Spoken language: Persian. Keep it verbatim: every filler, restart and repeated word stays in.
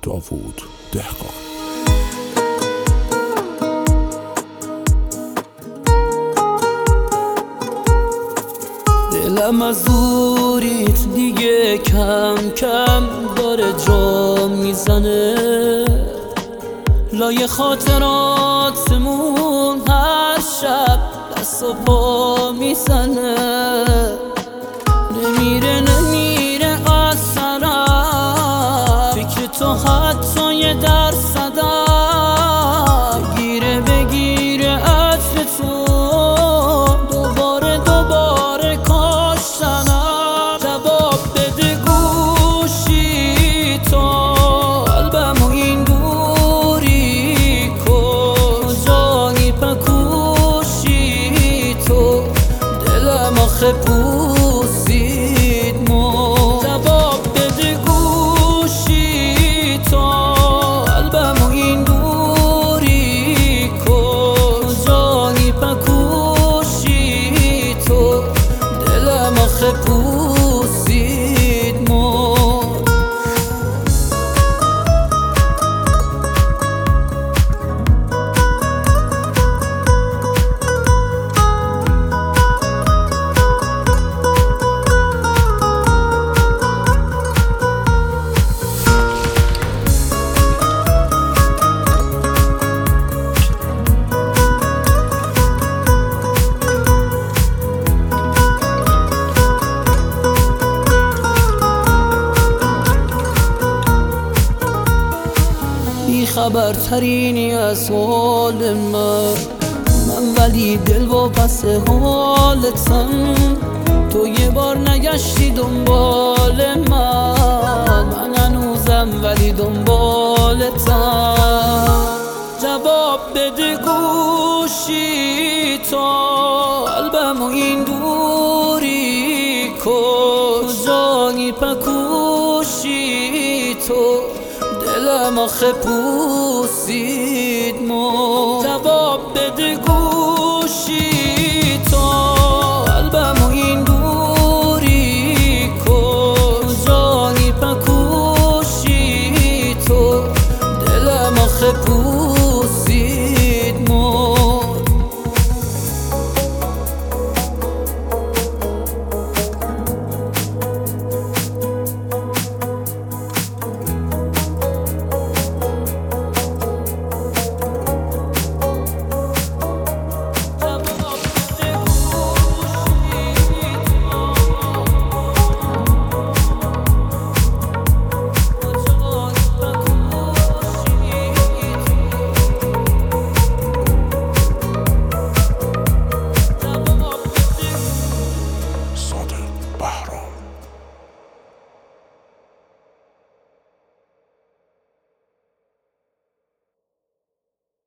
داوود دهقان. دلم از دوریت دیگه کم کم داره جا میزنه، لای خاطراتمون هر شب دست و پا میزنه. نمیره نمیره از سرم فکر تو حتی یه درصدم، بگیره بگیره عطر تو دوباره دوباره کاشتنم. جواب بده گوشی تو قلبمو این دوری کن، جانی پکوشی تو دلم آخه پوسید مو. جواب بده گوشی تو قلبمو این دوری کن، جانی پکوشی تو دلم آخه پوسید مو. خبرترینی از حال من من ولی دل و پس حالتم. تو یه بار نگشتی دنبال من، من هنوزم ولی دنبالتم. جواب بده گوشی تو قلبمو این دوری کن، جانی پکوشی تو دلم آخه پوسید مو.